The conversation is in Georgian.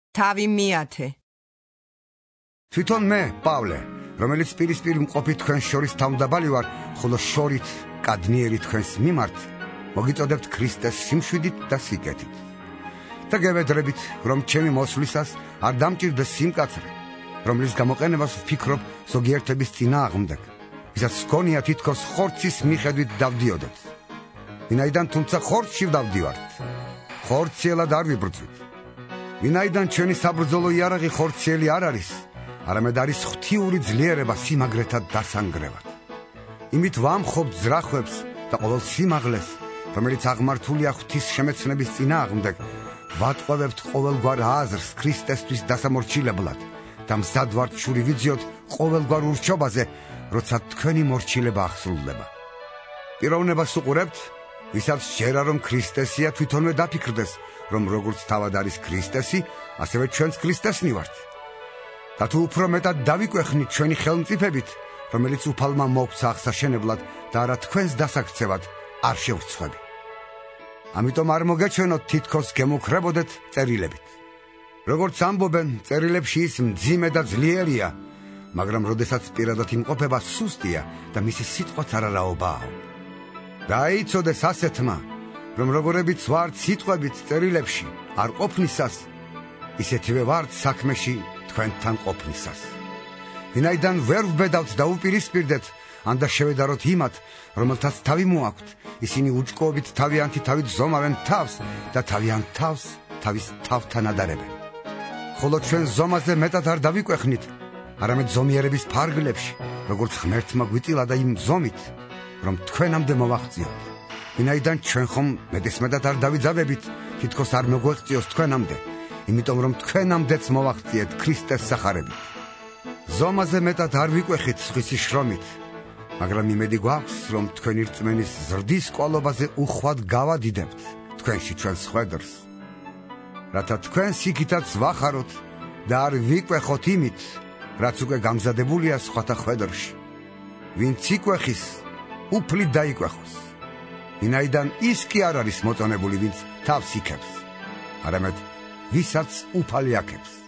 თავი მიათე. თვითონ მე, პავლე, რომელიც პირისპირ მყოფი თქვენ შორის თავმდაბალი ვარ, ხოლო შორით კადნიერი თქვენს მიმართ, მოგიწოდებთ ქრისტეს სიმშვიდით და სიკეთით. და გევედრებით, რომ ჩემი მოსვლისას არ დამჭირდეს სიმკაცრე, რომლის გამოყენებას ვფიქრობ ზოგიერთების წინააღმდეგ, ვისაც გონია თითქოს ხორცის მიხედვით დავდიოდეთ. ვინაიდან თუმცა ხორცში ვდავდივართ, ხორციელად არ ვიბრძვით. ვინაიდან ჩვენი საბრძოლო იარაღი ხორციელი არ არის, არამედ არის ღვთიური ძლიერება სიმაგრეთა დასანგრევად. იმით ვამხობთ ძრახვებს და ყოველ სიმაღლეს, რომელიც აღმართულია ღვთის შემეცნების წინააღმდეგ, ვატყვევებთ ყოველგვარ აზრს ქრისტესთვის დასამორჩილებლად და მზად ვართ შური ვიძიოთ ყოველგვარ ურჩობაზე, როცა თქვენი მორჩილება აღსრულდება. პიროვნებას უყურებთ, ვისაც სჯერა რომ ქრისტესია თვითონვე დაფიქრდეს, რომ როგორც თავად არის ქრისტესი, ასევე ჩვენც ქრისტესნი ვართ. და თუ უფრო მეტად დავიკვეხნით ჩვენი ხელმწიფებით, რომელიც უფალმა მოგცა აღსაშენებლად და არა თქვენს დასაქცევად, არ შევრცხვები. ამიტომ არ მოგეჩვენოთ თითქოს გემუქრებოდეთ წერილებით. როგორც ამბობენ, წერილებში ის მძიმე და ძლიერია, მაგრამ როდესაც პირადად იმყოფება, სუსტია და მისი სიტყვაც არარაობაა. დაიცოდეს ასეთმა, რომ როგორებიც ვართ სიტყვებით წერილებში არ ყოფნისას, ისეთივე ვართ საქმეში თქვენთან ყოფნისას. ვინაიდან ვერ ვბედავთ და უპირისპირდეთ, ანდა შევედაროთ იმათ, რომელთაც თავი მოაქვთ, ისინი უჭკუობით თავიანთი თავით ზომავენ თავს და თავიან თავს თავის თავთან ადარებენ. ხოლო ჩვენ ზომაზე მეტად არ დავიკვეხნით, არამედ ზომიერების ფარგლებში, როგორც ღმერთმა გვიწილა და იმ ზომით, რომ თქვენამდე მოვაღწიოთ. ვინაიდან ჩვენ ხომ მეტესმეტად არ დავიძაბებით, თითქოს არ მოგვეღწიოს თქვენამდე, იმიტომ რომ თქვენამდეც მოვაღწიეთ ქრისტეს სახარებით. ზომაზე მეტად არ ვიკვეხით სხვისი შრომით, მაგრამ იმედი გვაქვს, რომ თქვენი რწმენის ზრდის კვალობაზე უხვად გავადიდებთ თქვენში ჩვენს ხვედრს, რათა თქვენ სიქითაც ვახაროთ და არ ვიკვეხოთ იმით, რაც უკვე გამზადებულია სხვათა ხვედრში. ვინც იკვეხის, უფლით დაიკვეხოს. ვინაიდან ის კი არ არის მოწონებული, ვინც თავს იქებს, არამედ ვისაც უფალი აქებს.